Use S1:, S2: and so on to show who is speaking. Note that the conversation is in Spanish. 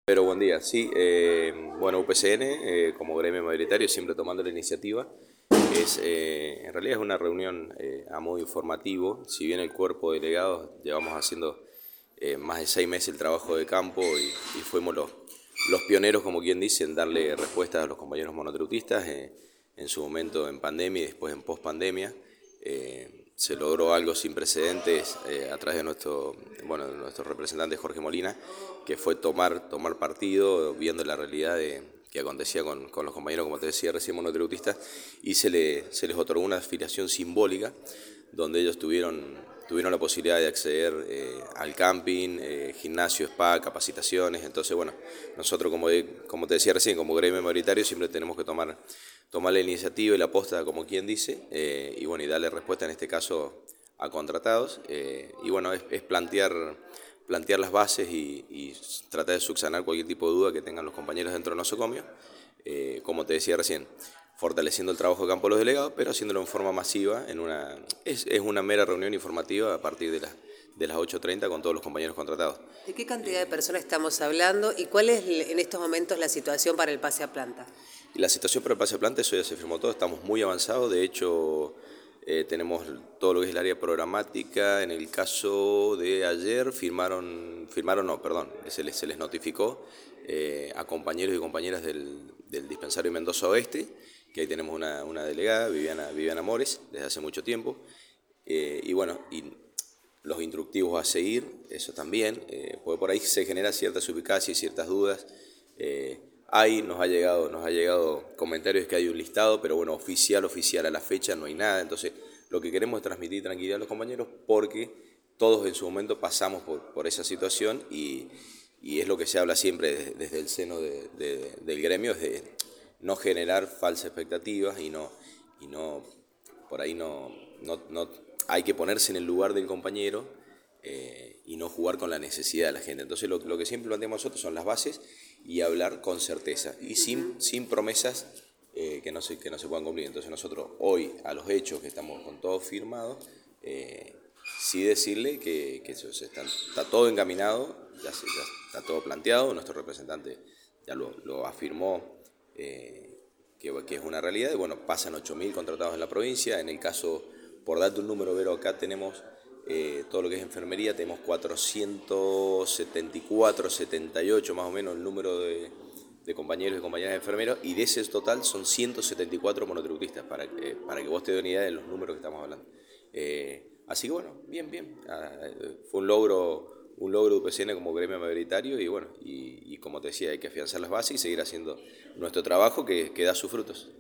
S1: Pero buen día, sí, bueno, UPCN como gremio mayoritario siempre tomando la iniciativa, en realidad es una reunión a modo informativo, si bien el cuerpo de delegados llevamos haciendo más de 6 meses el trabajo de campo y fuimos los pioneros, como quien dice, en darle respuestas a los compañeros monotributistas, en su momento en pandemia y después en pospandemia. Se logró algo sin precedentes a través de nuestro representante Jorge Molina, que fue tomar partido viendo la realidad que acontecía con los compañeros, como te decía recién, monotributistas, y se les otorgó una afiliación simbólica donde ellos tuvieron la posibilidad de acceder al camping, gimnasio, spa, capacitaciones. Entonces, bueno, nosotros, como te decía recién, como gremio mayoritario, siempre tenemos que tomar la iniciativa y la posta, como quien dice, y bueno, y darle respuesta en este caso a contratados. Y bueno, es plantear las bases y tratar de subsanar cualquier tipo de duda que tengan los compañeros dentro del nosocomio. Como te decía recién, fortaleciendo el trabajo de campo de los delegados, pero haciéndolo en forma masiva. Es una mera reunión informativa a partir de las 8:30 con todos los compañeros contratados.
S2: ¿De qué cantidad de personas estamos hablando y cuál es en estos momentos la situación para el pase a planta?
S1: Y la situación para el pase a planta, eso ya se firmó todo, estamos muy avanzados. De hecho, tenemos todo lo que es el área programática. En el caso de ayer se les notificó a compañeros y compañeras del dispensario Mendoza Oeste, que ahí tenemos una delegada, Viviana Mores, desde hace mucho tiempo. Y bueno, y los instructivos a seguir, eso también, porque por ahí se genera cierta suspicacia y ciertas dudas. Nos ha llegado comentarios que hay un listado, pero bueno, oficial a la fecha no hay nada. Entonces, lo que queremos es transmitir tranquilidad a los compañeros, porque todos en su momento pasamos por esa situación, y es lo que se habla siempre desde el seno del gremio, es de no generar falsas expectativas y por ahí no hay que ponerse en el lugar del compañero, y no jugar con la necesidad de la gente. Entonces, lo que siempre planteamos nosotros son las bases y hablar con certeza y sin promesas que no se puedan cumplir. Entonces, nosotros hoy, a los hechos, que estamos con todo firmado, sí decirle que está todo encaminado, ya está todo planteado. Nuestro representante ya lo afirmó, que es una realidad. Y bueno, pasan 8.000 contratados en la provincia. En el caso, por darte un número, Vero, acá tenemos todo lo que es enfermería, tenemos 474, 78 más o menos el número de compañeros y compañeras enfermeros, y de ese total son 174 monotributistas, para que vos te des una idea de los números que estamos hablando. Así que bueno, bien. Fue un logro de UPCN como gremio mayoritario, y bueno, y como te decía, hay que afianzar las bases y seguir haciendo nuestro trabajo que da sus frutos.